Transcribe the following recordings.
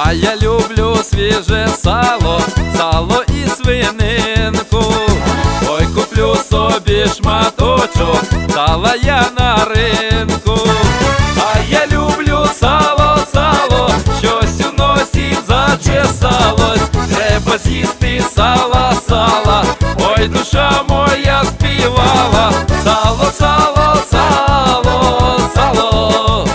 А я люблю свіже сало, сало і свининку. Ой, куплю собі шматочок, сала я на ринку. А я люблю сало, сало, щось у носі зачесалось. Треба з'їсти сала, сала, ой, душа моя співала. Сало, сало, сало, сало.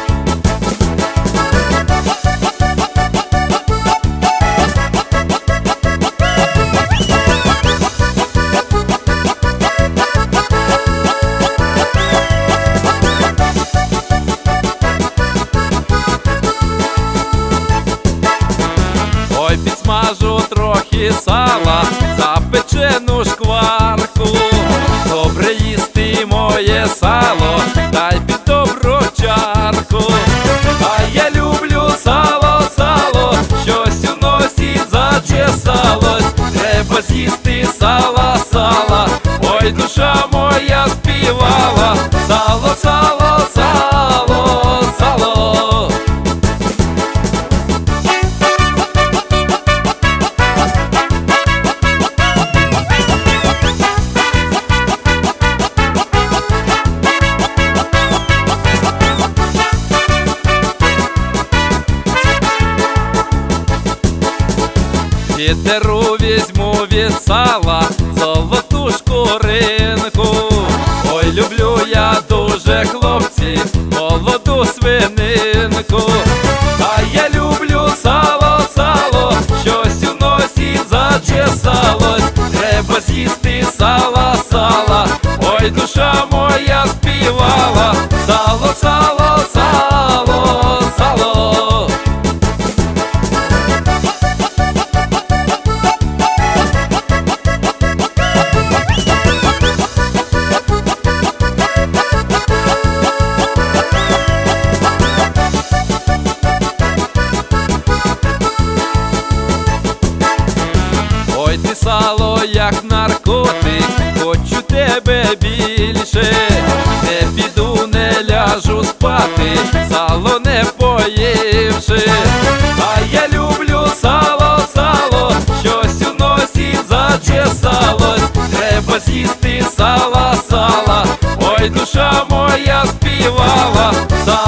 Ой, підсмажу трохи сала, запечену шкварку. Добре їсти моє сало, дай під добру чарку. А я люблю сало, сало, щось у носі зачесалось. Треба з'їсти сала, сала, ой, душа моя співала. Сало, сало, сало, сало. Підеру візьму від сала золоту шкуринку. Ой, люблю я дуже, хлопці, молоду свининку. А я люблю сало, сало, щось у носі зачесалось. Треба з'їсти сала, сала, ой, душа моя співала. Сало, сало, сало, сало. Ой, ти сало, як наркотик, хочу тебе більше. Не піду, не ляжу спати, сало не поївши. А я люблю сало, сало, щось у носі зачесалось. Треба з'їсти сала, сала, ой, душа моя співала.